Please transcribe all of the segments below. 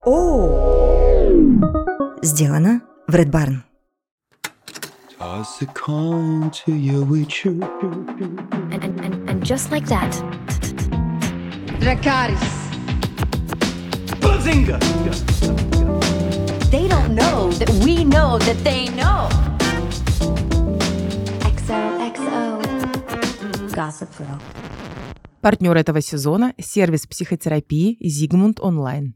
Сделано в Red Barn. Toss a coin to your witcher. And just like that. Dracarys. Bazinga! They don't know that we know that they know. XOXO. Gossip Girl. Партнер этого сезона – сервис психотерапии Zigmund Online.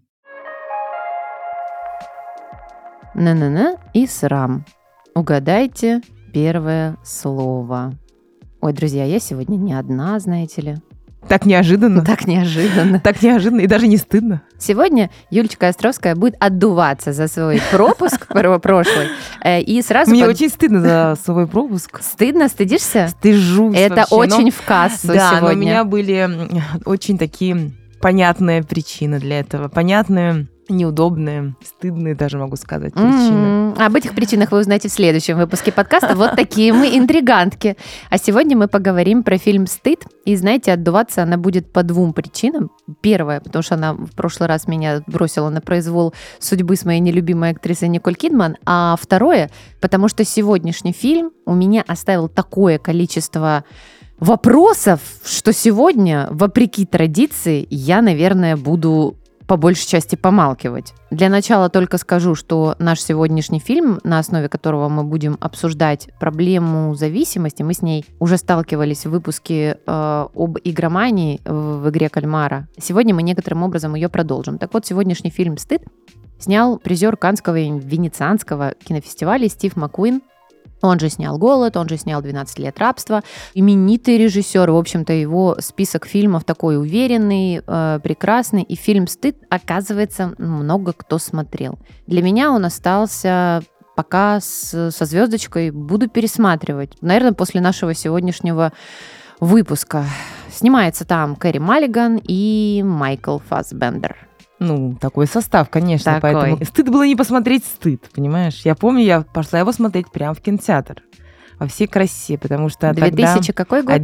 На-на-на и срам. Угадайте первое слово. Ой, друзья, я сегодня не одна, знаете ли. Так неожиданно. Так неожиданно. Так неожиданно и даже не стыдно. Сегодня Юлечка Островская будет отдуваться за свой пропуск прошлый. И сразу... Мне очень стыдно за свой пропуск. Стыдно? Стыдишься? Стыжусь Это вообще. очень в кассу Да, сегодня. но у меня были очень такие понятные причины для этого. Понятные, неудобные, стыдные даже, могу сказать, причины. Об этих причинах вы узнаете в следующем выпуске подкаста. Вот такие мы интригантки. А сегодня мы поговорим про фильм «Стыд». И, знаете, отдуваться она будет по двум причинам. Первая, потому что она в прошлый раз меня бросила на произвол судьбы с моей нелюбимой актрисой Николь Кидман. А второе, потому что сегодняшний фильм у меня оставил такое количество вопросов, что сегодня, вопреки традиции, я, наверное, буду по большей части помалкивать. Для начала только скажу, что наш сегодняшний фильм, на основе которого мы будем обсуждать проблему зависимости, мы с ней уже сталкивались в выпуске об игромании в игре кальмара. Сегодня мы некоторым образом ее продолжим. Так вот, сегодняшний фильм «Стыд» снял призер Каннского и Венецианского кинофестиваля Стив Маккуин. Он же снял «Голод», он же снял «12 лет рабства». Именитый режиссер, в общем-то, его список фильмов такой уверенный, прекрасный. И фильм «Стыд», оказывается, много кто смотрел. Для меня он остался пока со звездочкой. Буду пересматривать. Наверное, после нашего сегодняшнего выпуска. Снимается там Кэрри Маллиган и Майкл Фассбендер. Ну, такой состав, конечно, Такой. поэтому стыд было не посмотреть «Стыд», понимаешь? Я помню, я пошла его смотреть прямо в кинотеатр во всей красе, потому что 2000 какой год?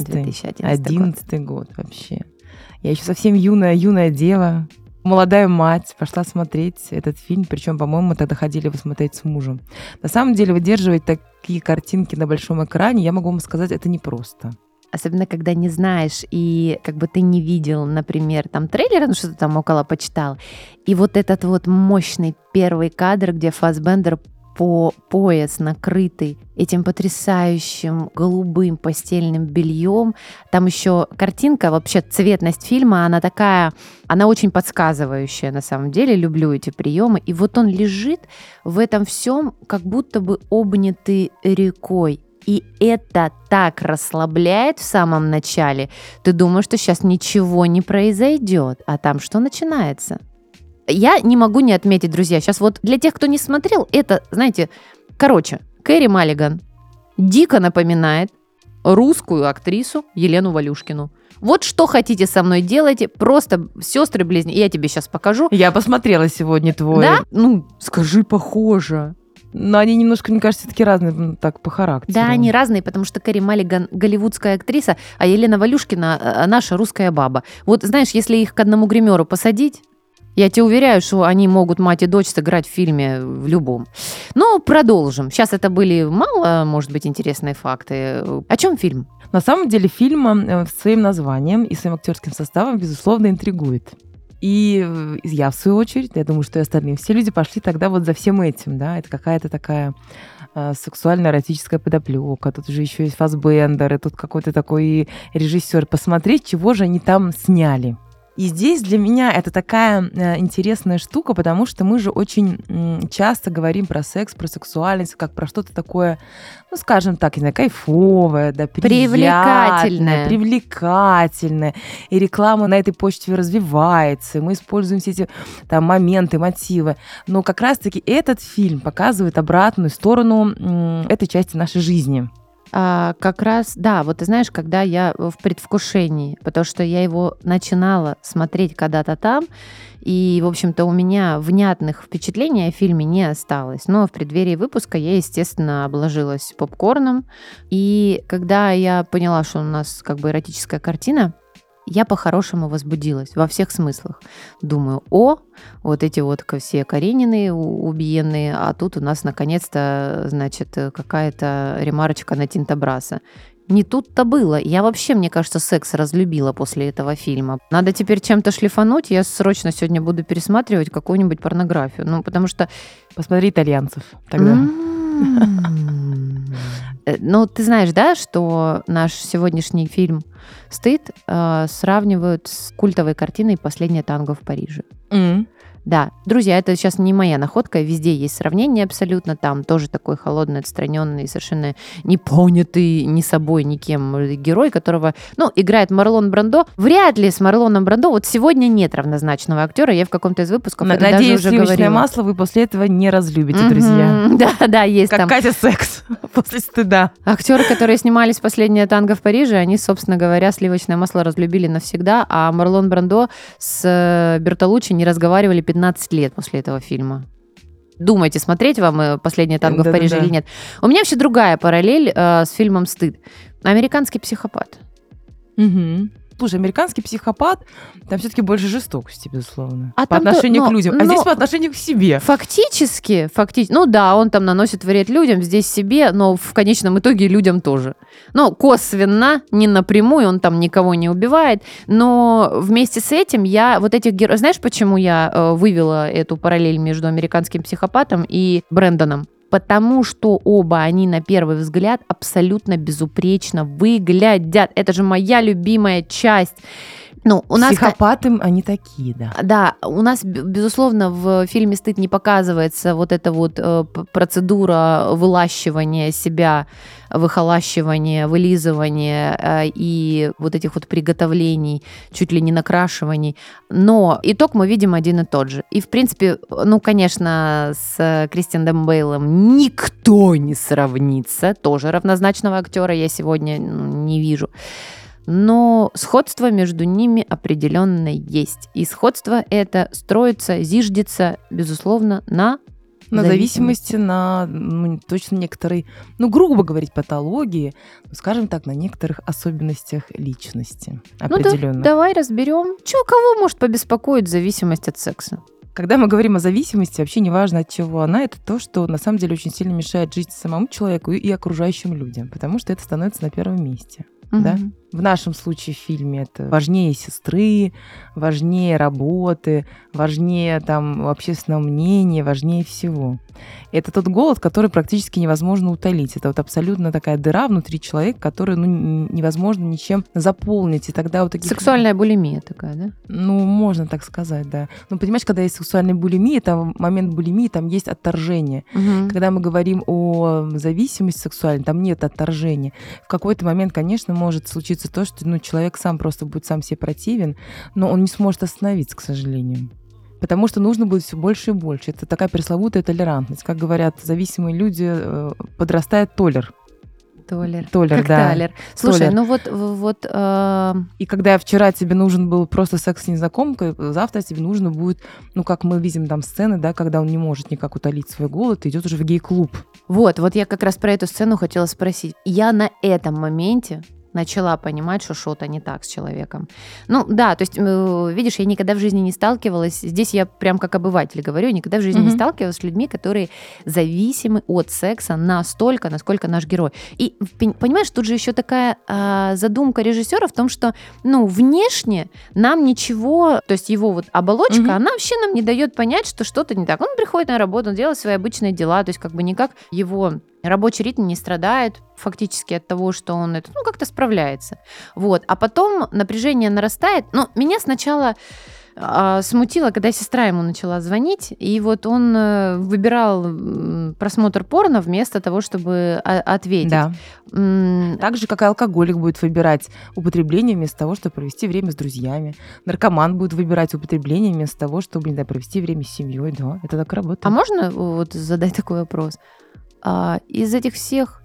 11 год вообще. Я еще совсем юная дева, молодая мать, пошла смотреть этот фильм, причем, по-моему, мы тогда ходили его смотреть с мужем. На самом деле, выдерживать такие картинки на большом экране, я могу вам сказать, это непросто. Особенно, когда не знаешь, и как бы ты не видел, например, там трейлера, ну что-то там около почитал, и вот этот вот мощный первый кадр, где Фассбендер по пояс накрытый этим потрясающим голубым постельным бельем. Там еще картинка, вообще цветность фильма, она такая, она очень подсказывающая на самом деле. Люблю эти приемы. И вот он лежит в этом всем, как будто бы обнятый рекой. И это так расслабляет в самом начале. Ты думаешь, что сейчас ничего не произойдет, а там что начинается? Я не могу не отметить, друзья, сейчас вот для тех, кто не смотрел, это, знаете, короче, Кэрри Маллиган дико напоминает русскую актрису Елену Валюшкину. Вот что хотите со мной делайте, просто сестры-близнецы. Я тебе сейчас покажу. Я посмотрела сегодня твой. Да? Ну, скажи, похоже. Но они немножко, мне кажется, все-таки разные так по характеру. Да, они разные, потому что Кэрри Маллиган голливудская актриса, а Елена Валюшкина наша русская баба. Вот знаешь, если их к одному гримеру посадить, я тебе уверяю, что они могут мать и дочь сыграть в фильме в любом. Но продолжим. Сейчас это были мало, может быть, интересные факты. О чем фильм? На самом деле фильм своим названием и своим актерским составом, безусловно, интригует. И я, в свою очередь, я думаю, что и остальные, все люди пошли тогда вот за всем этим, да, это какая-то такая сексуально-эротическая подоплека, тут уже еще есть Фассбендер, и тут какой-то такой режиссер. Посмотреть, чего же они там сняли. И здесь для меня это такая интересная штука, потому что мы же очень часто говорим про секс, про сексуальность, как про что-то такое, ну, скажем так, не знаю, кайфовое, да, привлекательное. И реклама на этой почте развивается, и мы используем все эти там моменты, мотивы. Но как раз-таки этот фильм показывает обратную сторону этой части нашей жизни. Как раз, да, вот ты знаешь, когда я в предвкушении, потому что я его начинала смотреть когда-то там, и, в общем-то, у меня внятных впечатлений о фильме не осталось. Но в преддверии выпуска я, естественно, обложилась попкорном, и когда я поняла, что у нас как бы эротическая картина, я по-хорошему возбудилась во всех смыслах. Думаю, вот эти вот все Каренины убиенные, а тут у нас наконец-то, значит, какая-то ремарочка на Тинтобраса. Не тут-то было. Я вообще, мне кажется, секс разлюбила после этого фильма. Надо теперь чем-то шлифануть. Я срочно сегодня буду пересматривать какую-нибудь порнографию. Ну, потому что... Посмотри итальянцев тогда. Ну, ты знаешь, да, что наш сегодняшний фильм «Стыд» сравнивают с культовой картиной «Последнее танго в Париже». Да, друзья, это сейчас не моя находка, везде есть сравнение абсолютно, там тоже такой холодный, отстраненный, совершенно непонятый ни собой, никем герой, которого, играет Марлон Брандо. Вряд ли с Марлоном Брандо, вот сегодня нет равнозначного актера, я в каком-то из выпусков Надеюсь, даже уже сливочное говорила. масло вы после этого не разлюбите, друзья. Да, есть как там. Катя Секс после «Стыда». Актеры, которые снимались в «Последнее танго в Париже», они, собственно говоря, сливочное масло разлюбили навсегда, а Марлон Брандо с Бертолуччи не разговаривали 15 лет после этого фильма. Думаете, смотреть вам «Последнее танго в Париже» или нет? У меня вообще другая параллель с фильмом «Стыд». «Американский психопат». Слушай, «Американский психопат», там все-таки больше жестокости, безусловно. А по отношению к людям. А здесь по отношению к себе. Фактически, он там наносит вред людям, здесь себе, но в конечном итоге людям тоже. Косвенно, не напрямую, он там никого не убивает, но вместе с этим я вот этих героев... Знаешь, почему я вывела эту параллель между «Американским психопатом» и Брэндоном? Потому что оба они на первый взгляд абсолютно безупречно выглядят. Это же моя любимая часть. У нас... Психопаты, они такие, да. Да, у нас, безусловно, в фильме «Стыд» не показывается вот эта вот процедура вылащивания себя, выхолащивания, вылизывания и вот этих вот приготовлений, чуть ли не накрашиваний. Но итог мы видим один и тот же. И, в принципе, конечно, с Кристианом Бейлом никто не сравнится. Тоже равнозначного актера я сегодня не вижу. Но сходство между ними определенно есть. И сходство это строится, зиждется, безусловно, на зависимости, на точно некоторой, грубо говорить, патологии, скажем так, на некоторых особенностях личности определенно. Давай разберем, кого может побеспокоить зависимость от секса. Когда мы говорим о зависимости, вообще не важно, от чего она, это то, что на самом деле очень сильно мешает жить самому человеку и окружающим людям, потому что это становится на первом месте. Да? В нашем случае в фильме это важнее сестры, важнее работы, важнее общественного мнения, важнее всего. Это тот голод, который практически невозможно утолить. Это вот абсолютно такая дыра внутри человека, которую невозможно ничем заполнить. И тогда вот таких... Сексуальная булимия такая, да? Можно так сказать, да. Понимаешь, когда есть сексуальная булимия, там в момент булимии там есть отторжение. Когда мы говорим о зависимости сексуальной, там нет отторжения. В какой-то момент, конечно, может случиться то, что человек сам просто будет сам себе противен, но он не сможет остановиться, к сожалению. Потому что нужно будет все больше и больше. Это такая пресловутая толерантность. Как говорят зависимые люди, подрастает толер. Толер, как да. Талер. Слушай, толер. И когда вчера тебе нужен был просто секс с незнакомкой, завтра тебе нужно будет, как мы видим там сцены, да, когда он не может никак утолить свой голод, и идет уже в гей-клуб. Вот я как раз про эту сцену хотела спросить. Я на этом моменте начала понимать, что что-то не так с человеком. То есть, видишь, я никогда в жизни не сталкивалась, здесь я прям как обыватель говорю, никогда в жизни не сталкивалась с людьми, которые зависимы от секса настолько, насколько наш герой. И, понимаешь, тут же еще такая задумка режиссера в том, что, внешне нам ничего, то есть его вот оболочка, она вообще нам не дает понять, что что-то не так. Он приходит на работу, он делает свои обычные дела, то есть никак его рабочий ритм не страдает фактически от того, что он это, как-то справляется. А потом напряжение нарастает. Меня сначала смутило, когда сестра ему начала звонить, и он выбирал просмотр порно вместо того, чтобы ответить. Да. Так же, как и алкоголик будет выбирать употребление вместо того, чтобы провести время с друзьями. Наркоман будет выбирать употребление вместо того, чтобы, провести время с семьей. Да, это так работает. А можно задать такой вопрос? Из этих всех,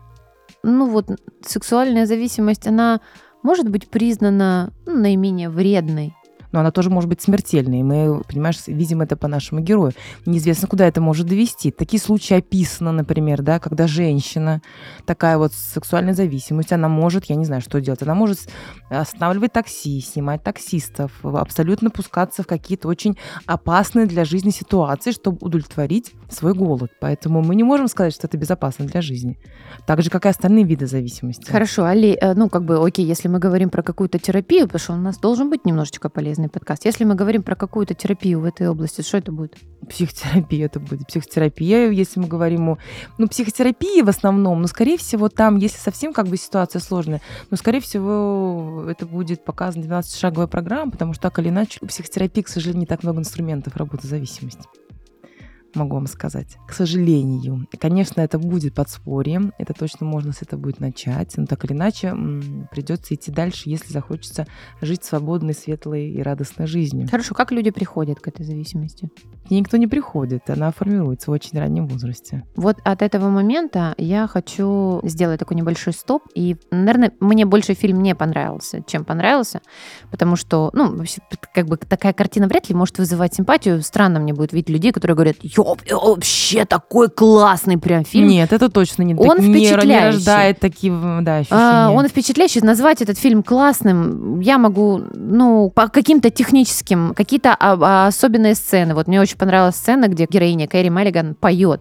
сексуальная зависимость, она может быть признана наименее вредной? но она тоже может быть смертельной. И мы, понимаешь, видим это по нашему герою. Неизвестно, куда это может довести. Такие случаи описаны, например, да, когда женщина такая вот с сексуальной зависимостью, она может, я не знаю, что делать, она может останавливать такси, снимать таксистов, абсолютно пускаться в какие-то очень опасные для жизни ситуации, чтобы удовлетворить свой голод. Поэтому мы не можем сказать, что это безопасно для жизни. Так же, как и остальные виды зависимости. Хорошо, Али, окей, если мы говорим про какую-то терапию, потому что у нас должен быть немножечко полезный подкаст. Если мы говорим про какую-то терапию в этой области, что это будет? Психотерапия это будет. Психотерапия, если мы говорим о... психотерапии в основном, но, скорее всего, там, если совсем ситуация сложная, скорее всего, это будет показана 12-шаговая программа, потому что так или иначе у психотерапии, к сожалению, не так много инструментов работы с зависимостью. Могу вам сказать. К сожалению. И, конечно, это будет подспорье. Это точно можно с этого будет начать. Но так или иначе придется идти дальше, если захочется жить свободной, светлой и радостной жизнью. Хорошо, как люди приходят к этой зависимости? К ней никто не приходит. Она формируется в очень раннем возрасте. Вот от этого момента я хочу сделать такой небольшой стоп. И, наверное, мне больше фильм не понравился, чем понравился. Потому что, вообще, такая картина вряд ли может вызывать симпатию. Странно мне будет видеть людей, которые говорят: вообще такой классный прям фильм. Нет, это точно не он впечатляющий. Не рождает такие ощущения. Он впечатляющий. Назвать этот фильм классным я могу, по каким-то техническим, какие-то особенные сцены. Вот мне очень понравилась сцена, где героиня Кэрри Маллиган поет.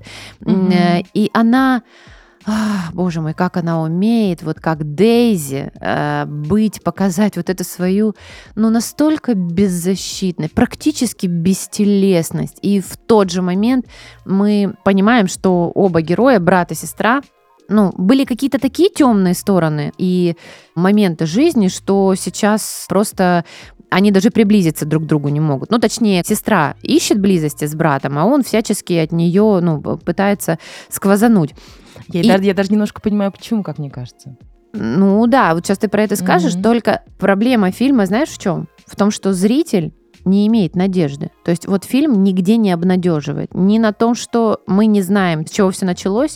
И она... Боже мой, как она умеет, вот как Дейзи, показать вот эту свою, настолько беззащитность, практически бестелесность. И в тот же момент мы понимаем, что оба героя, брат и сестра, были какие-то такие темные стороны и моменты жизни, что сейчас просто они даже приблизиться друг к другу не могут. Точнее, сестра ищет близости с братом, а он всячески от нее пытается сквозануть. Я даже немножко понимаю, почему, как мне кажется. Да, вот сейчас ты про это скажешь, только проблема фильма, знаешь, в чем? В том, что зритель не имеет надежды. То есть вот фильм нигде не обнадеживает. Ни на том, что мы не знаем, с чего все началось,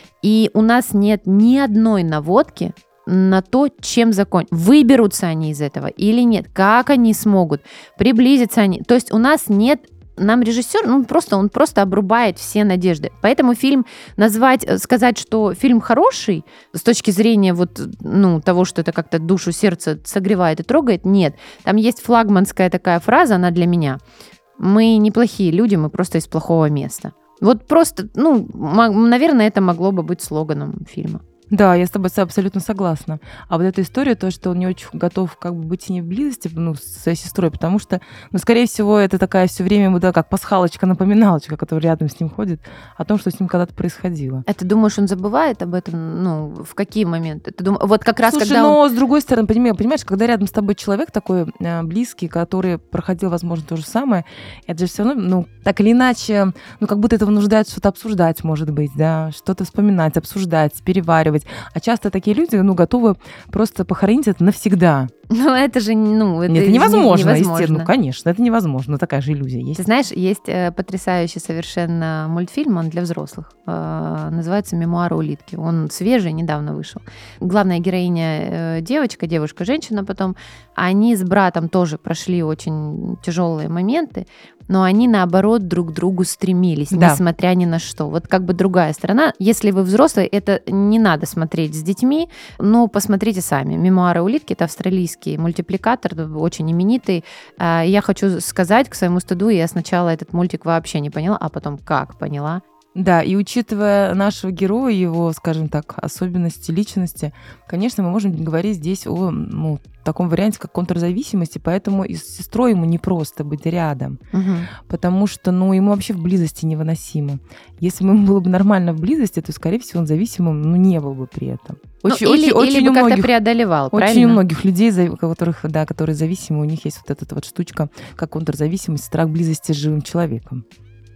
и у нас нет ни одной наводки на то, чем закончится. Выберутся они из этого или нет? Как они смогут? Приблизятся они? То есть у нас нет... Нам режиссер, он просто обрубает все надежды. Поэтому фильм сказать, что фильм хороший с точки зрения того, что это как-то душу, сердце согревает и трогает, нет. Там есть флагманская такая фраза, она для меня. Мы неплохие люди, мы просто из плохого места. Вот просто, наверное, это могло бы быть слоганом фильма. Да, я с тобой абсолютно согласна. А вот эта история, то, что он не очень готов быть с ней в близости, с своей сестрой, потому что, скорее всего, это такая все время, как пасхалочка-напоминалочка, которая рядом с ним ходит, о том, что с ним когда-то происходило. А ты думаешь, он забывает об этом? В какие моменты? Вот как раз, Слушай, когда с другой стороны, понимаешь, когда рядом с тобой человек такой близкий, который проходил, возможно, то же самое, это же все равно, так или иначе, как будто это вынуждает что-то обсуждать, может быть, да, что-то вспоминать, обсуждать, переваривать. А часто такие люди, готовы просто похоронить это навсегда. Это же, это невозможно, естественно. Конечно, это невозможно. Такая же иллюзия есть. Ты знаешь, есть потрясающий совершенно мультфильм, он для взрослых. Называется «Мемуары улитки». Он свежий, недавно вышел. Главная героиня девушка-женщина потом, они с братом тоже прошли очень тяжелые моменты, но они, наоборот, друг к другу стремились, несмотря ни на что. Вот другая сторона. Если вы взрослый, это не надо смотреть с детьми, но посмотрите сами. «Мемуары улитки» — это австралийский мультипликатор, очень именитый. Я хочу сказать к своему стыду, я сначала этот мультик вообще не поняла, а потом как поняла. Да, и учитывая нашего героя, его, скажем так, особенности личности, конечно, мы можем говорить здесь о таком варианте, как контрзависимости, поэтому и с сестрой ему не просто быть рядом, потому что, ему вообще в близости невыносимо. Если бы ему было бы нормально в близости, то, скорее всего, он зависимым, не был бы при этом. Или бы как-то преодолевал, правильно? Очень у многих людей, которые зависимы, у них есть вот эта вот штучка, как контрзависимость, страх близости с живым человеком.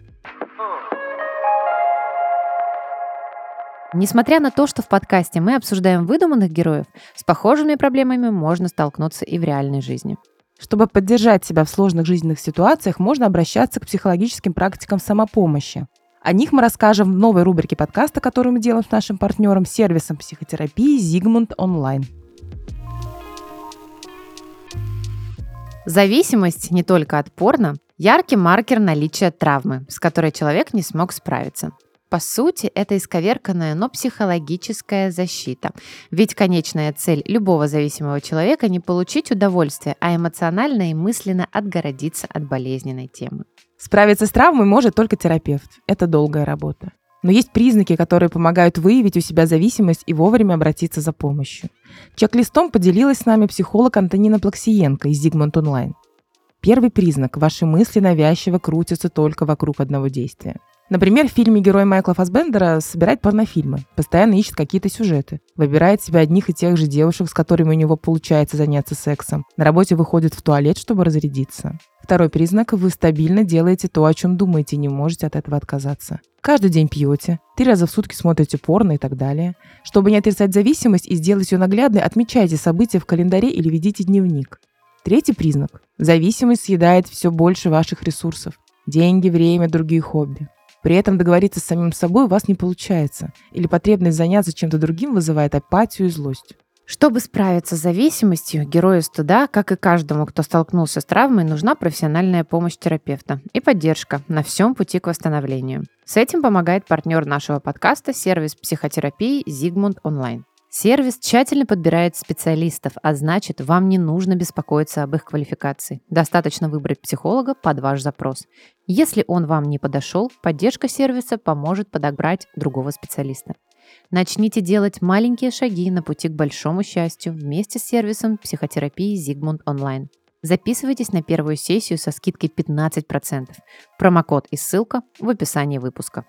Несмотря на то, что в подкасте мы обсуждаем выдуманных героев, с похожими проблемами можно столкнуться и в реальной жизни. Чтобы поддержать себя в сложных жизненных ситуациях, можно обращаться к психологическим практикам самопомощи. О них мы расскажем в новой рубрике подкаста, которую мы делаем с нашим партнером, сервисом психотерапии Zigmund Online. Зависимость не только от порно, яркий маркер наличия травмы, с которой человек не смог справиться. По сути, это исковерканная, но психологическая защита. Ведь конечная цель любого зависимого человека не получить удовольствие, а эмоционально и мысленно отгородиться от болезненной темы. Справиться с травмой может только терапевт. Это долгая работа. Но есть признаки, которые помогают выявить у себя зависимость и вовремя обратиться за помощью. Чек-листом поделилась с нами психолог Антонина Плаксиенко из Zigmund Online. Первый признак – ваши мысли навязчиво крутятся только вокруг одного действия. Например, в фильме герой Майкла Фассбендера собирает порнофильмы, постоянно ищет какие-то сюжеты, выбирает себе одних и тех же девушек, с которыми у него получается заняться сексом, на работе выходит в туалет, чтобы разрядиться. Второй признак – вы стабильно делаете то, о чем думаете, и не можете от этого отказаться. Каждый день пьете, 3 раза в сутки смотрите порно и так далее. Чтобы не отрицать зависимость и сделать ее наглядной, отмечайте события в календаре или ведите дневник. Третий признак – зависимость съедает все больше ваших ресурсов – деньги, время, другие хобби. При этом договориться с самим собой у вас не получается, или потребность заняться чем-то другим вызывает апатию и злость. Чтобы справиться с зависимостью, герою стыда, как и каждому, кто столкнулся с травмой, нужна профессиональная помощь терапевта и поддержка на всем пути к восстановлению. С этим помогает партнер нашего подкаста, сервис психотерапии Zigmund Online. Сервис тщательно подбирает специалистов, а значит, вам не нужно беспокоиться об их квалификации. Достаточно выбрать психолога под ваш запрос. Если он вам не подошел, поддержка сервиса поможет подобрать другого специалиста. Начните делать маленькие шаги на пути к большому счастью вместе с сервисом психотерапии Zigmund Online. Записывайтесь на первую сессию со скидкой 15%. Промокод и ссылка в описании выпуска.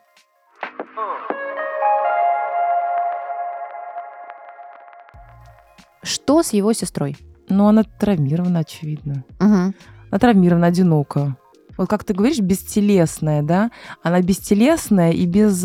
Что с его сестрой? Ну, она травмирована, очевидно. Угу. Она травмирована, одинока. Вот как ты говоришь, бестелесная, да? Она бестелесная и без...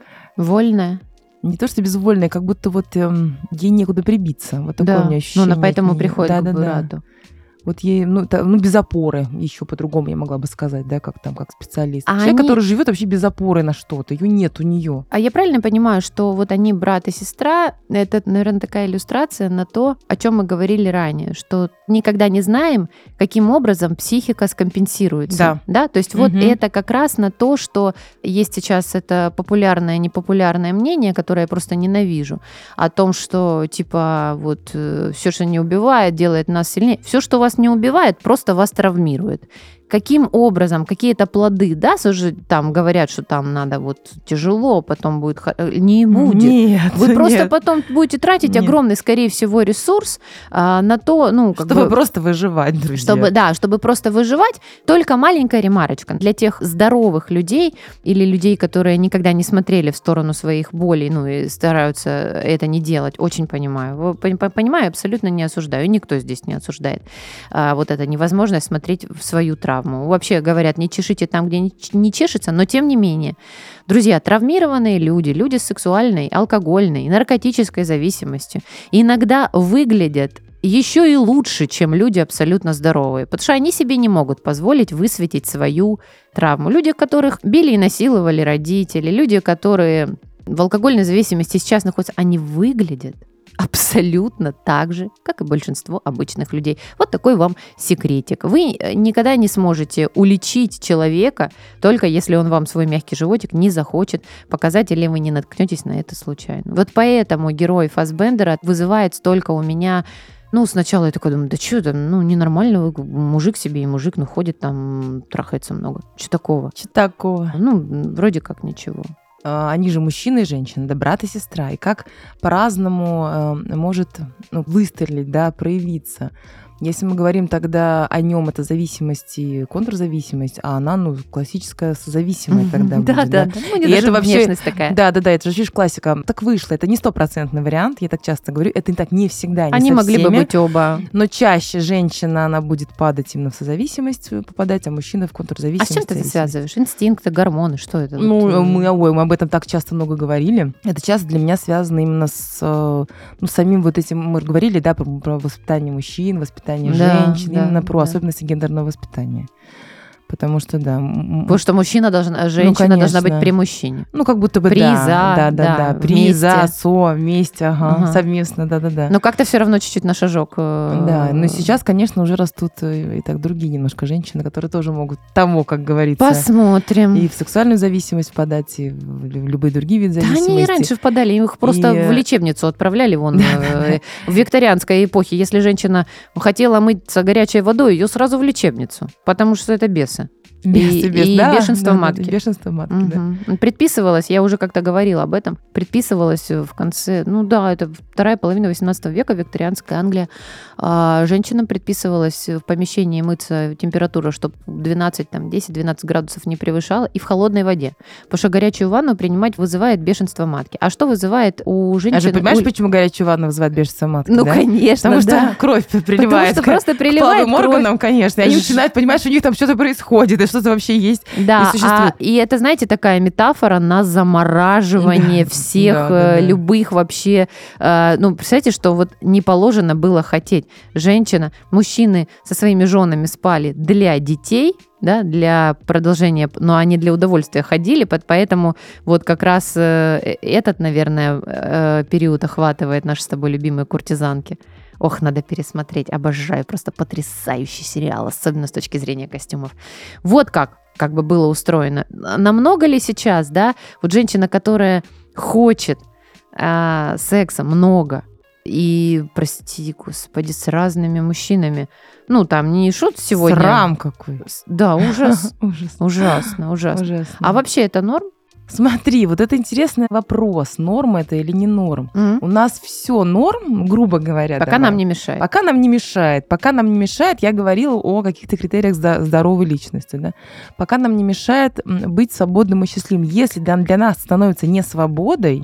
Вольная? Не то, что безвольная, как будто вот ей некуда прибиться. Вот такое у меня ощущение. Ну, она поэтому приходит к Бурату. Вот ей, без опоры, еще по-другому я могла бы сказать, да, как специалист. А Человек, который живет вообще без опоры на что-то, ее нет у нее. А я правильно понимаю, что вот они брат и сестра, это, наверное, такая иллюстрация на то, о чем мы говорили ранее, что никогда не знаем, каким образом психика скомпенсируется. Да? То есть вот это как раз на то, что есть сейчас это популярное, непопулярное мнение, которое я просто ненавижу, о том, что типа вот все, что не убивает, делает нас сильнее. Все, что вас не убивает, просто вас травмирует. Каким образом, какие-то плоды, да, уже там говорят, что там надо вот тяжело, потом будет... Не будет. Нет, вы просто потом будете тратить огромный, скорее всего, ресурс на то, чтобы просто выживать, друзья. Чтобы просто выживать. Только маленькая ремарочка. Для тех здоровых людей или людей, которые никогда не смотрели в сторону своих болей, и стараются это не делать, очень понимаю. Понимаю, абсолютно не осуждаю. Никто здесь не осуждает. Вот эта невозможность смотреть в свою травму. Вообще говорят, не чешите там, где не чешется, но тем не менее. Друзья, травмированные люди с сексуальной, алкогольной, наркотической зависимостью иногда выглядят еще и лучше, чем люди абсолютно здоровые, потому что они себе не могут позволить высветить свою травму. Люди, которых били и насиловали родители, люди, которые в алкогольной зависимости сейчас находятся, они выглядят абсолютно так же, как и большинство обычных людей. Вот такой вам секретик. Вы никогда не сможете уличить человека, только если он вам свой мягкий животик не захочет показать, или вы не наткнетесь на это случайно. Вот поэтому герой Фассбендера вызывает столько у меня... Сначала я такой думаю, да что там, ненормально, мужик себе и мужик, ходит там, трахается много. Что такого? Что такого? Вроде как ничего. Они же мужчина и женщина, да, брат и сестра. И как по-разному может выстрелить, да, проявиться. Если мы говорим тогда о нем, это зависимость и контрзависимость, а она, классическая созависимая тогда будет. Да. И это вообще внешность такая. Да, это же, видишь, классика. Так вышло. Это не 100% вариант, я так часто говорю. Это так не всегда, не Они со могли всеми, бы быть оба. Но чаще женщина, она будет падать именно в созависимость, попадать, а мужчина в контрзависимость. А с чем ты это связываешь? Инстинкты, гормоны, что это? Мы об этом так часто много говорили. Это часто для меня связано именно с самим вот этим, мы говорили, да, про воспитание мужчин, воспитание женщин, именно про особенности гендерного воспитания. Потому что, да. Потому что женщина должна быть при мужчине. Ну, как будто бы при, да. При, вместе. за, со, вместе, совместно, да. Но как-то все равно чуть-чуть на шажок. Да, но сейчас, конечно, уже растут и так другие немножко женщины, которые тоже могут того, как говорится. Посмотрим. И в сексуальную зависимость впадать, и в любые другие виды зависимости. Да они и раньше впадали, их просто в лечебницу отправляли в викторианской эпохе. Если женщина хотела мыться горячей водой, ее сразу в лечебницу, потому что это бесы. И бешенство матки. Бешенство матки, да. Предписывалось, я уже как-то говорила об этом, предписывалось в конце, это вторая половина 18 века, викторианская Англия. Женщинам предписывалось в помещении мыться температура, чтобы 10-12 градусов не превышала, и в холодной воде. Потому что горячую ванну принимать вызывает бешенство матки. А что вызывает у женщин... А же понимаешь, почему горячую ванну вызывает бешенство матки? Ну, да? Конечно, потому что кровь приливает. Потому что просто приливает к органам, конечно. И они начинают понимать, что у них там что-то происходит, и что-то вообще есть и существует. И это, знаете, такая метафора на замораживание всех любых вообще... представляете, что вот не положено было хотеть. Женщина, мужчины со своими женами спали для детей, да, для продолжения, но они для удовольствия ходили, поэтому вот как раз этот, наверное, период охватывает наши с тобой любимые куртизанки. Ох, надо пересмотреть. Обожаю. Просто потрясающий сериал, особенно с точки зрения костюмов. Вот как бы было устроено. Намного ли сейчас, да, вот женщина, которая хочет секса много, и, прости, господи, с разными мужчинами, там не шут сегодня. Срам какой. Да, ужас. Ужасно. А вообще это норм? Смотри, вот это интересный вопрос, норм это или не норм. У нас все норм, грубо говоря. Пока нам не мешает. Пока нам не мешает, я говорила о каких-то критериях здоровой личности. Да? Пока нам не мешает быть свободным и счастливым. Если для нас становится не свободой,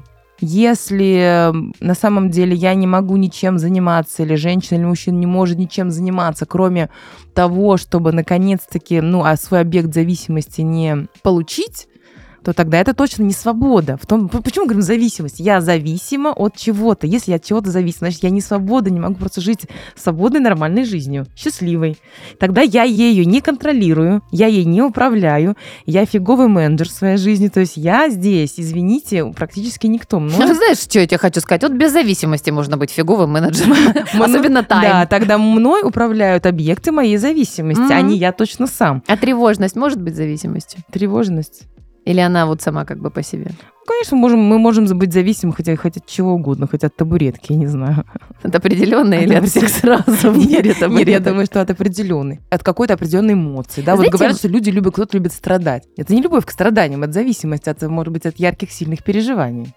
если на самом деле я не могу ничем заниматься, или женщина, или мужчина не может ничем заниматься, кроме того, чтобы наконец-таки свой объект зависимости не получить, то тогда это точно не свобода. Почему мы говорим зависимость? Я зависима от чего-то. Если я от чего-то зависима, значит, я не свободна, не могу просто жить свободной, нормальной жизнью, счастливой. Тогда я ею не контролирую, я ей не управляю, я фиговый менеджер в своей жизни. То есть я здесь, извините, практически никто. Знаешь, что я тебе хочу сказать? Вот без зависимости можно быть фиговым менеджером. Особенно тайм. Да, тогда мной управляют объекты моей зависимости, а не я точно сам. А тревожность может быть зависимостью? Тревожность. Или она вот сама как бы по себе? Конечно, мы можем быть зависимы хоть от чего угодно, хоть от табуретки, я не знаю. От определенной или от всех сразу? Нет, я думаю, что от определенной. От какой-то определенной эмоции. Да? Вот говорят, что кто-то любит страдать. Это не любовь к страданиям, это зависимость, может быть, от ярких, сильных переживаний.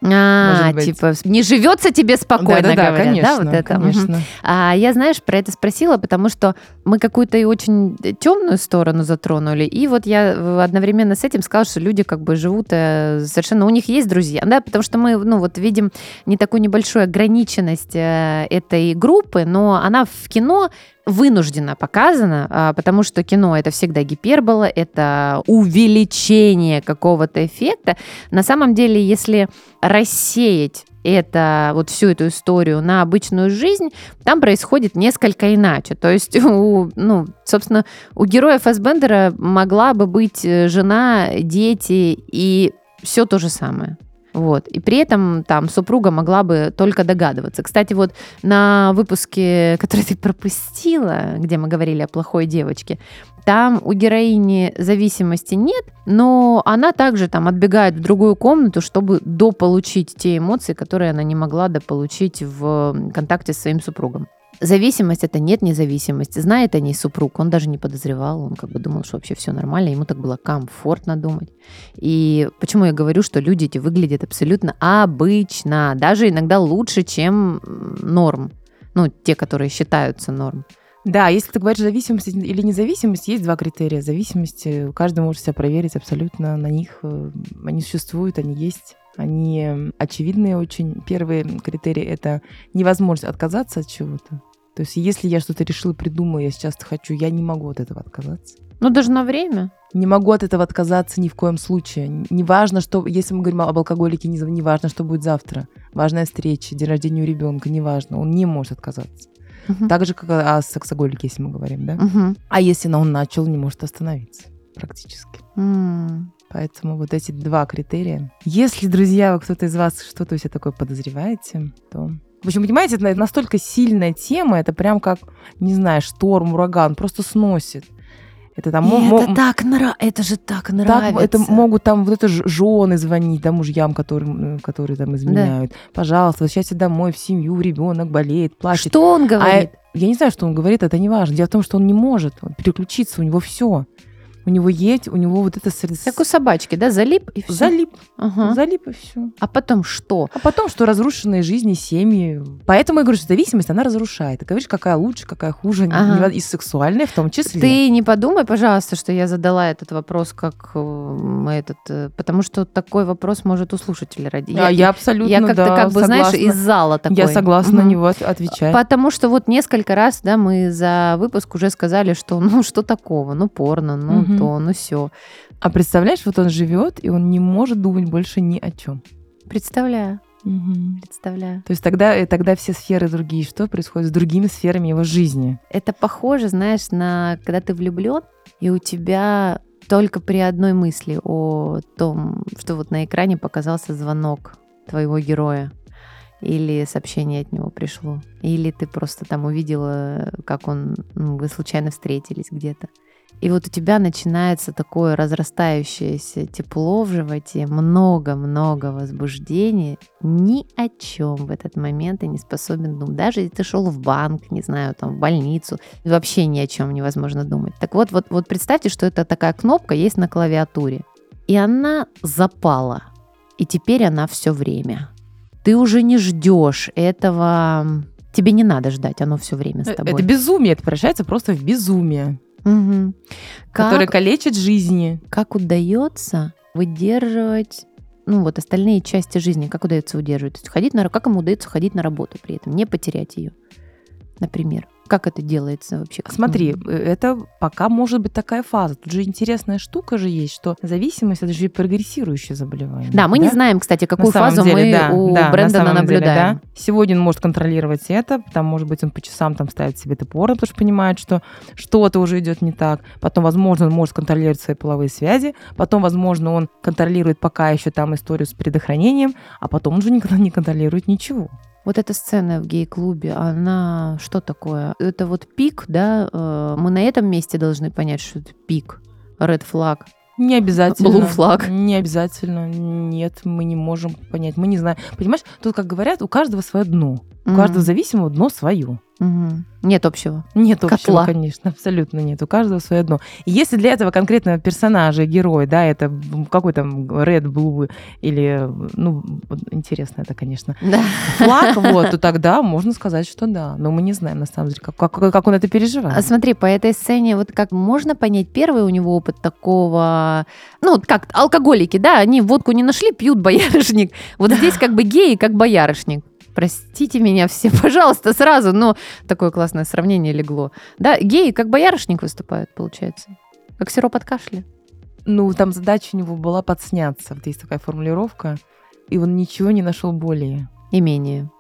Типа, не живется тебе спокойно, да, говорят. Конечно, да, вот это? Конечно. Я, знаешь, про это спросила, потому что мы какую-то и очень темную сторону затронули, и вот я одновременно с этим сказала, что люди как бы живут совершенно... У них есть друзья, да, потому что мы, видим не такую небольшую ограниченность этой группы, но она в кино вынуждена показана, потому что кино — это всегда гипербола, это увеличение какого-то эффекта. На самом деле, если рассеять всю эту историю на обычную жизнь, там происходит несколько иначе. То есть, собственно, у героя Фассбендера могла бы быть жена, дети и все то же самое. Вот. И при этом там супруга могла бы только догадываться. Кстати, вот на выпуске, который ты пропустила, где мы говорили о плохой девочке, там у героини зависимости нет, но она также там отбегает в другую комнату, чтобы дополучить те эмоции, которые она не могла дополучить в контакте с своим супругом. Зависимость — это нет независимости. Знает о ней супруг, он даже не подозревал, он как бы думал, что вообще все нормально, ему так было комфортно думать. И почему я говорю, что люди эти выглядят абсолютно обычно, даже иногда лучше, чем норм, те, которые считаются норм. Да, если ты говоришь зависимость или независимость, есть два критерия зависимости. Каждый может себя проверить абсолютно на них. Они существуют, они есть. Они очевидные очень. Первый критерий — это невозможность отказаться от чего-то. То есть если я что-то решила, придумала, я сейчас хочу, я не могу от этого отказаться. Даже на время. Не могу от этого отказаться ни в коем случае. Неважно, что... Если мы говорим об алкоголике, неважно, что будет завтра. Важная встреча, день рождения у ребенка, неважно. Он не может отказаться. Так же, как о сексоголике, если мы говорим, да? А если он начал, не может остановиться. практически. М. Поэтому вот эти 2 критерия. Если, друзья, вы кто-то из вас что-то у себя такое подозреваете, то... В общем, понимаете, это настолько сильная тема, это прям как, не знаю, шторм, ураган, просто сносит. Это там... Это же так Так, нравится. это могут там вот это жены звонить, да, мужьям, которые там изменяют. Пожалуйста, возвращайся домой, в семью, ребенок болеет, плачет. Что он говорит? Я не знаю, что он говорит, это не важно. Дело в том, что он не может переключиться, у него все. У него вот это... Как у собачки, да? Залип и все. Залип. Ага. Залип и все. А потом что? А потом, что разрушенные жизни, семьи. Поэтому я говорю, что зависимость, она разрушает. Ты говоришь, какая лучше, какая хуже, Ага. и сексуальная в том числе. Ты не подумай, пожалуйста, что я задала этот вопрос потому что такой вопрос может у слушателя родить. Я абсолютно, Я как-то, да, знаешь, согласна. из зала такой. Я согласна на Мгм. него отвечать. Потому что вот несколько раз, да, мы за выпуск уже сказали, что ну что такого, ну порно, ну Мгм. то, ну все. А представляешь, вот он живет, и он не может думать больше ни о чем. Представляю. То есть тогда все сферы другие. Что происходит с другими сферами его жизни? Это похоже, знаешь, на когда ты влюблен, и у тебя только при одной мысли о том, что вот на экране показался звонок твоего героя, или сообщение от него пришло, или ты просто там увидела, как вы случайно встретились где-то. И вот у тебя начинается такое разрастающееся тепло в животе, много-много возбуждения. Ни о чем в этот момент ты не способен думать. Даже если ты шел в банк, не знаю, там, в больницу, вообще ни о чем невозможно думать. Так вот представьте, что это такая кнопка есть на клавиатуре. И она запала. И теперь она все время. Ты уже не ждешь этого. Тебе не надо ждать, оно все время с тобой. Это безумие, это превращается просто в безумие, Угу. которое калечит жизни. Как удается выдерживать, остальные части жизни, как удается удерживать? Как ему удается ходить на работу при этом, не потерять ее, например? Как это делается вообще? Смотри, это пока может быть такая фаза. Тут же интересная штука же есть, что зависимость — это же и прогрессирующее заболевание. Да, мы не знаем, кстати, какую На самом фазу деле, мы да, у да, Брэндона на самом деле, наблюдаем. да. Сегодня он может контролировать это, там, может быть, он по часам там ставит себе это порно, потому что понимает, что что-то уже идет не так. Потом, возможно, он может контролировать свои половые связи. Потом, возможно, он контролирует пока еще там историю с предохранением, а потом он уже никогда не контролирует ничего. Вот эта сцена в гей-клубе, она что такое? Это вот пик, да? Мы на этом месте должны понять, что это пик, red flag. Не обязательно. Blue flag. Не обязательно. Нет, мы не можем понять. Мы не знаем. Понимаешь, тут, как говорят, у каждого свое дно. У каждого зависимого дно свое. Мгм. Нет общего. Нет общего, Котла. конечно, абсолютно нет. У каждого свое дно. И если для этого конкретного персонажа, героя, да, это какой там Red, Blue или, интересно это, конечно, Да. флаг, то тогда можно сказать, что да. Но мы не знаем, на самом деле, как он это переживает. А смотри, по этой сцене, вот как можно понять, первый у него опыт такого, как алкоголики, да, они водку не нашли, пьют боярышник. Вот здесь как бы геи, как боярышник. Простите меня все, пожалуйста, сразу, но такое классное сравнение легло. Да, геи как боярышник выступают, получается. Как сироп от кашля. Там задача у него была подсняться. Вот есть такая формулировка. И он ничего не нашел более. И менее.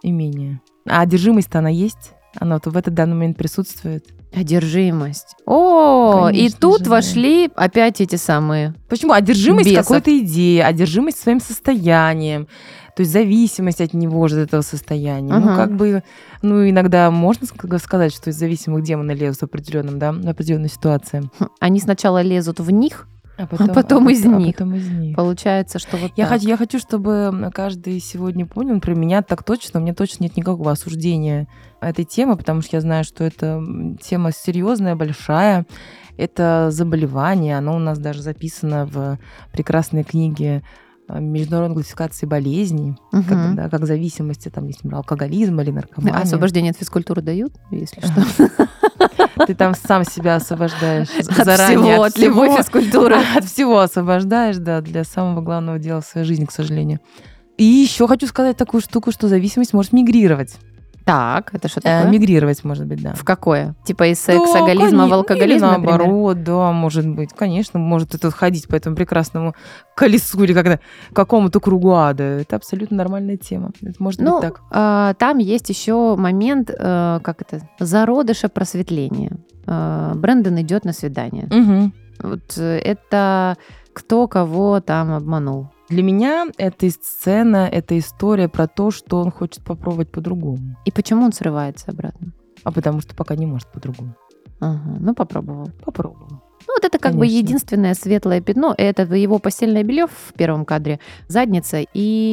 А одержимость-то она есть? Она вот в этот данный момент присутствует. Одержимость. О, Конечно и тут же. вошли опять эти самые. Почему? Одержимость Бесов. какой-то идеей, одержимость своим состоянием, то есть зависимость от него же, от этого состояния. Ага. Иногда можно сказать, что из зависимых демоны лезут в определенной ситуации. Они сначала лезут в них, А потом из них. потом из них. Получается, что вот Я так. хочу, чтобы каждый сегодня понял, например, меня так точно, у меня точно нет никакого осуждения этой темы, потому что я знаю, что это тема серьезная, большая. Это заболевание, оно у нас даже записано в прекрасной книге международной классификации болезней, Мгм. как зависимости, там, есть, например, алкоголизм или наркомания. Освобождение от физкультуры дают, если что. Ты там сам себя освобождаешь От заранее. всего, от любой физкультуры. От всего освобождаешь, да, для самого главного дела в своей жизни, к сожалению. И еще хочу сказать такую штуку, что зависимость может мигрировать. Так, это что такое? Мигрировать, может быть, да. В какое? Типа из сексоголизма в алкоголизм, или например? наоборот, да, может быть. Конечно, может это ходить по этому прекрасному колесу или какому-то кругу ада. Это абсолютно нормальная тема. Это может быть так. Там есть еще момент, зародыша просветления. Брэндон идет на свидание. Угу. Вот это кто кого там обманул. Для меня эта сцена, эта история про то, что он хочет попробовать по-другому. И почему он срывается обратно? А потому что пока не может по-другому. Ага, ну попробовал. Попробовал. Ну, вот это как бы Конечно. единственное светлое пятно. Это его постельное белье в первом кадре, задница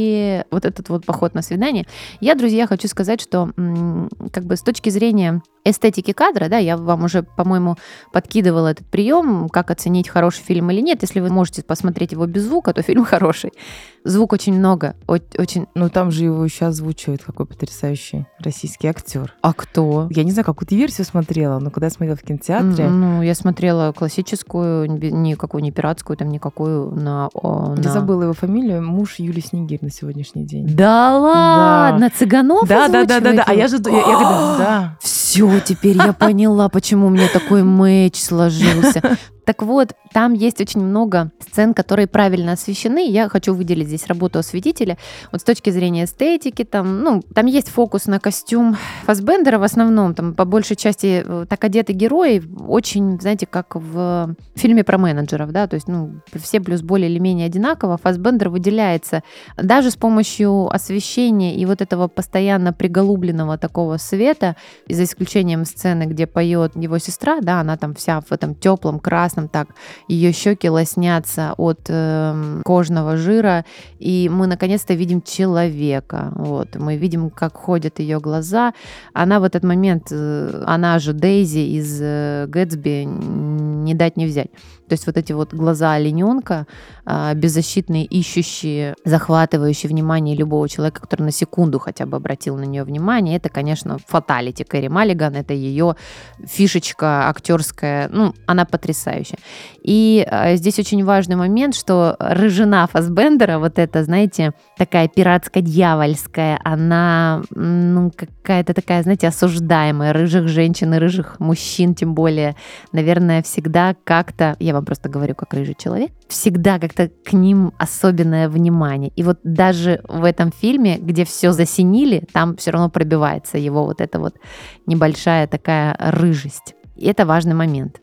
и вот этот вот поход на свидание. Я, друзья, хочу сказать, что как бы с точки зрения эстетики кадра, да, я вам уже, по-моему, подкидывала этот прием, как оценить хороший фильм или нет. Если вы можете посмотреть его без звука, то фильм хороший. Звук очень много, очень... Ну, там же его еще озвучивает какой потрясающий российский актер. А кто? Я не знаю, какую ты версию смотрела, но когда я смотрела в кинотеатре... Ну, я смотрела классическую, никакую не пиратскую, там никакую на... Я забыла его фамилию, муж Юлии Снегирь на сегодняшний день. Да ладно, Цыганов Да. озвучивает А его? я же... Я говорю, да. Все, теперь я поняла, почему у меня такой мэч сложился. Так вот, там есть очень много сцен, которые правильно освещены. Я хочу выделить здесь работу осветителя. Вот с точки зрения эстетики, там есть фокус на костюм Фассбендера в основном. Там по большей части так одеты герои, очень, знаете, как в фильме про менеджеров, да, то есть, все плюс более или менее одинаково. Фассбендер выделяется даже с помощью освещения и вот этого постоянно приголубленного такого света, за исключением сцены, где поет его сестра, да, она там вся в этом теплом красном, так, ее щеки лоснятся от кожного жира, и мы наконец-то видим человека. Вот. Мы видим, как ходят ее глаза. Она в этот момент, она же Дейзи из Гэтсби, не дать не взять. То есть вот эти вот глаза олененка, беззащитные, ищущие, захватывающие внимание любого человека, который на секунду хотя бы обратил на нее внимание, это, конечно, фаталити Кэрри Маллиган, это ее фишечка актерская, она потрясающая. И здесь очень важный момент, что рыжина Фассбендера, вот эта, знаете, такая пиратско-дьявольская, она какая-то такая, знаете, осуждаемая. Рыжих женщин и рыжих мужчин, тем более, наверное, всегда как-то, я вам просто говорю как рыжий человек, всегда как-то к ним особенное внимание. И вот даже в этом фильме, где все засинили, там все равно пробивается его вот эта вот небольшая такая рыжесть. И это важный момент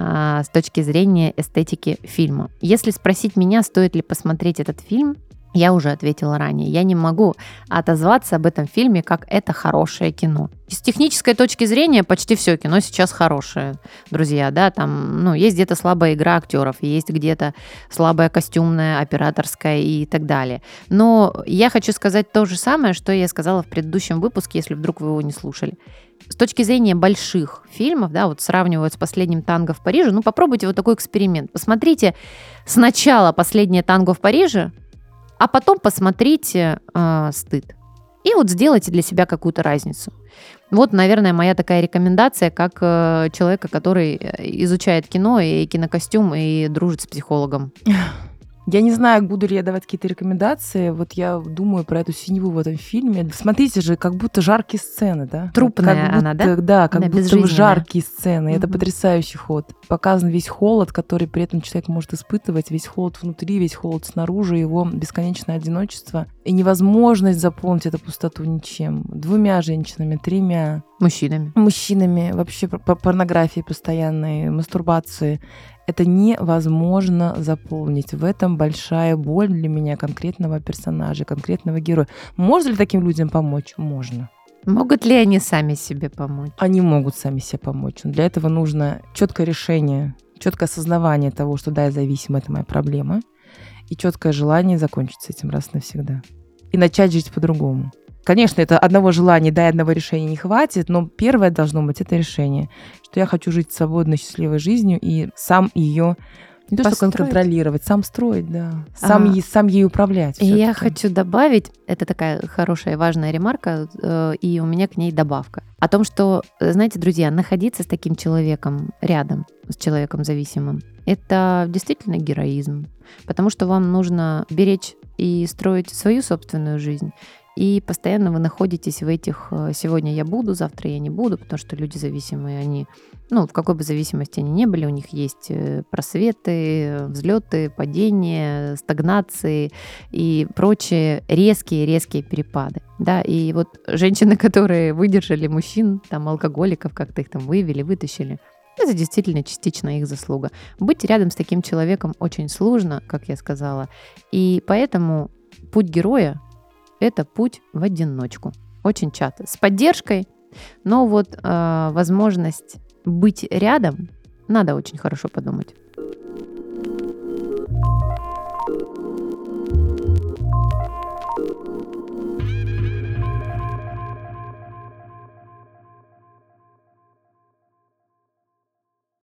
с точки зрения эстетики фильма. Если спросить меня, стоит ли посмотреть этот фильм, я уже ответила ранее. Я не могу отозваться об этом фильме, как это хорошее кино. С технической точки зрения почти все кино сейчас хорошее, друзья, да, там, есть где-то слабая игра актеров, есть где-то слабая костюмная, операторская и так далее. Но я хочу сказать то же самое, что я сказала в предыдущем выпуске, если вдруг вы его не слушали. С точки зрения больших фильмов, да, вот сравнивают с «Последним танго в Париже», попробуйте вот такой эксперимент. Посмотрите сначала «Последнее танго в Париже», а потом посмотрите «Стыд». И вот сделайте для себя какую-то разницу. Вот, наверное, моя такая рекомендация, как человека, который изучает кино и кинокостюм и дружит с психологом. Я не знаю, буду ли я давать какие-то рекомендации. Вот я думаю про эту синеву в этом фильме. Смотрите же, как будто жаркие сцены, да? Трупная как будто, она, да? Да, как она будто жаркие сцены. Угу. Это потрясающий ход. Показан весь холод, который при этом человек может испытывать. Весь холод внутри, весь холод снаружи, его бесконечное одиночество. И невозможность заполнить эту пустоту ничем. 2 женщинами, 3. Мужчинами. Вообще порнографией постоянной, мастурбацией. Это невозможно заполнить. В этом большая боль для меня конкретного персонажа, конкретного героя. Можно ли таким людям помочь? Можно. Могут ли они сами себе помочь? Они могут сами себе помочь. Но для этого нужно четкое решение, четкое осознавание того, что да, я зависима, это моя проблема, и четкое желание закончить с этим раз навсегда. И начать жить по-другому. Конечно, это одного желания, да, и одного решения не хватит, но первое должно быть это решение, что я хочу жить свободной, счастливой жизнью и сам ее не то что контролировать, сам строить, да, сам ей управлять. И я хочу добавить, это такая хорошая и важная ремарка, и у меня к ней добавка, о том, что, знаете, друзья, находиться с таким человеком рядом, с человеком зависимым, это действительно героизм, потому что вам нужно беречь и строить свою собственную жизнь. И постоянно вы находитесь в этих «сегодня я буду, завтра я не буду», потому что люди зависимые, они, в какой бы зависимости они ни были, у них есть просветы, взлеты, падения, стагнации и прочие резкие перепады. Да, и вот женщины, которые выдержали мужчин, там, алкоголиков, как-то их там вывели, вытащили, это действительно частично их заслуга. Быть рядом с таким человеком очень сложно, как я сказала, и поэтому путь героя – это путь в одиночку. Очень часто. С поддержкой, но вот возможность быть рядом надо очень хорошо подумать.